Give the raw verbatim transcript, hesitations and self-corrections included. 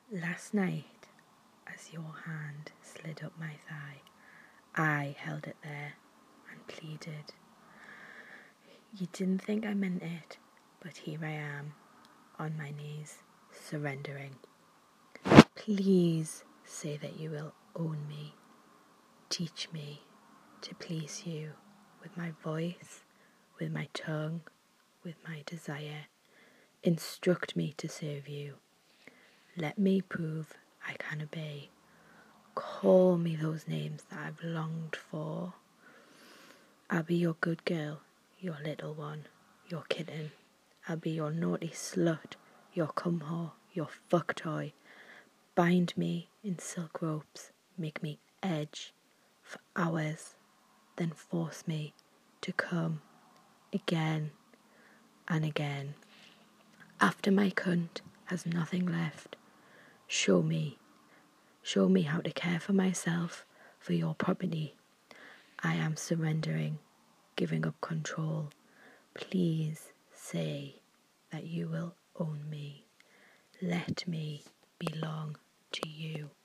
Last night, as your hand slid up my thigh, I held it there and pleaded. You didn't think I meant it, but here I am, on my knees, surrendering. Please say that you will own me. Teach me to please you with my voice, with my tongue, with my desire. Instruct me to serve you. Let me prove I can obey. Call me those names that I've longed for. I'll be your good girl, your little one, your kitten. I'll be your naughty slut, your cum whore, your fuck toy. Bind me in silk ropes, make me edge for hours, then force me to come again and again. After my cunt has nothing left, show me, show me how to care for myself, for your property. I am surrendering, giving up control. Please say that you will own me. Let me belong to you.